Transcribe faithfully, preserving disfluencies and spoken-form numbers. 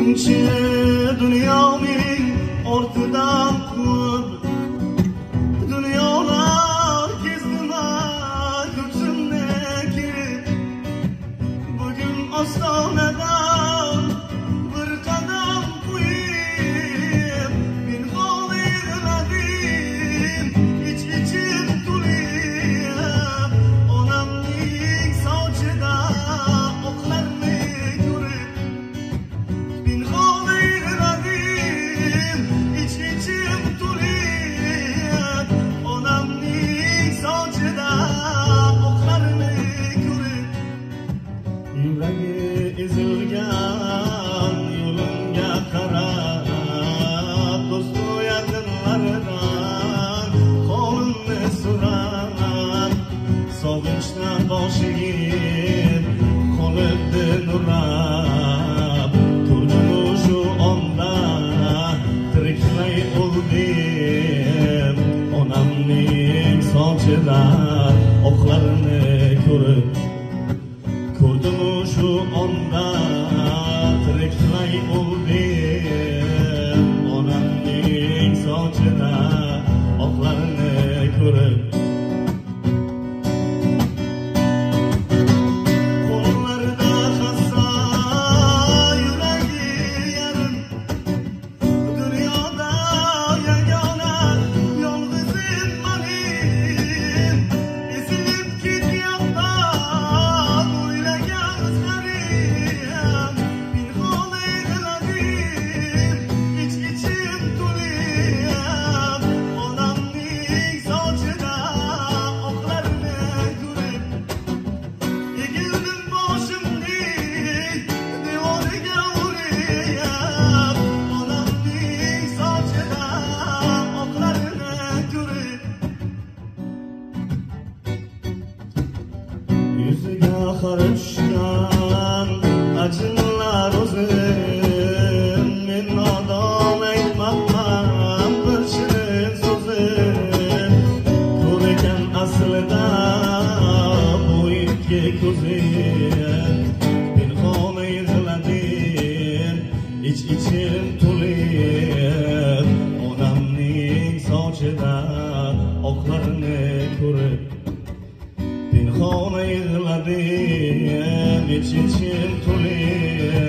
Buncha dunyoning ortidan ko'p dunyolar kezdim ko'ksimni kirib bugun ostonadan bir qadam qo'yib men g'olirladim ich ichim to'lib onamning sochida oqlarni ko'rib men g'olirladim ich ichim to'lib onamning sochida oqlarni ko'rib yuragi ezilgan yo'limga qarab do'stu yaqinlaridan qo'limni so'rab sog'inchdan boshim qolibdi nurab turdimu shu onda tiriklay o'ldim onamning sochida oqlarini ko'rib ko'rdimu shu onda tiriklay o'ldim onamning sochida oqlarini ko'rib qo'llarida hassa yuragi yarim dunyoda yagona yolg'izim manim ezilib ketyapman o'ylagan izlarim men g'olirladim ich ichim to'lib onamning sochida oqlarini ko'rib egildim boshimning devoriga o'rab onamning sochida oqlarini ko'rib yuziga qara tushgan ajinlar o'zim men nodon aytmabman bir shirin so'zim ko'rgan aslida bu ikki ko'zim pinhon yig'ladim ich ichim to'lib onamning sochida oqlarini ko'rib pinhon yig'ladim ich ichim to'lib